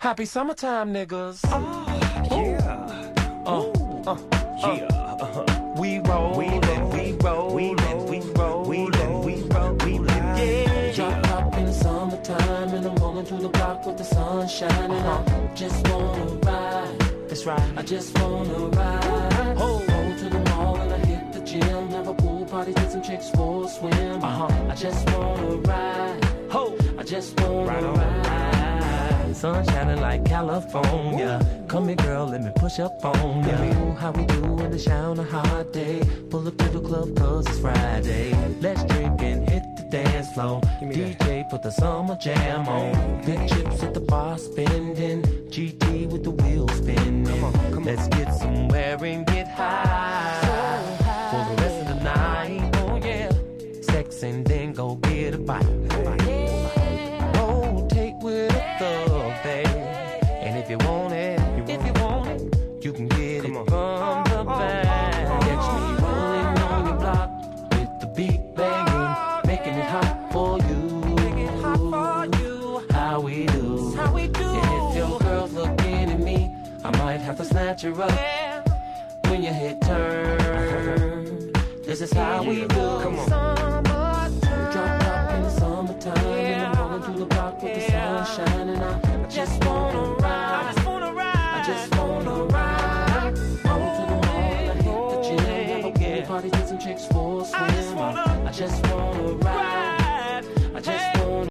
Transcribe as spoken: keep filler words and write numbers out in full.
Happy summertime, niggas. Oh, yeah. Uh, uh, uh, yeah. Uh-huh. We roll, we let, we roll, we let, we roll, we let, we roll, we let, yeah. Drop top in the summertime, and I'm rolling through the block with the sun shining. Uh-huh. I just wanna ride. That's right. I just wanna ride. Oh. Go to the mall and I hit the gym. Have a pool party, get some chicks for a swim. Uh-huh. I just wanna ride. Ho. I just wanna right ride. Sun shining like California. Ooh. Come here, girl, let me push up on ya. Yeah. How we do in the shower on a hot day. Pull up to the club cause it's Friday. Let's drink and hit the dance floor. D J put the summer jam on. Big chips at the bar spending. G T with the wheels spinning. Come on, come on. Let's get somewhere and get high, so high for the rest of the night. Oh yeah. Sex and then go get a bite. Yeah. Rotate with a thug, babe. And if you want it, you if you want it, you can get come it on. from the back. Catch me rolling on your block with the beat banging, making it hot for you. Make it hot for you. How we do? How we do? And if your girl's looking at me, I might have to snatch her up. Yeah. When you hit turn, this is how we do. Come on. Summertime. Drop top in the summertime, yeah. And I'm rolling through the block with yeah. the sun shining. I, I just wanna ride. I just wanna ride. I just wanna ride. Roll to the mall, I hit the gym. Have a pool party, get some chicks for a swim. I just wanna, I just wanna ride. ride. I just hey.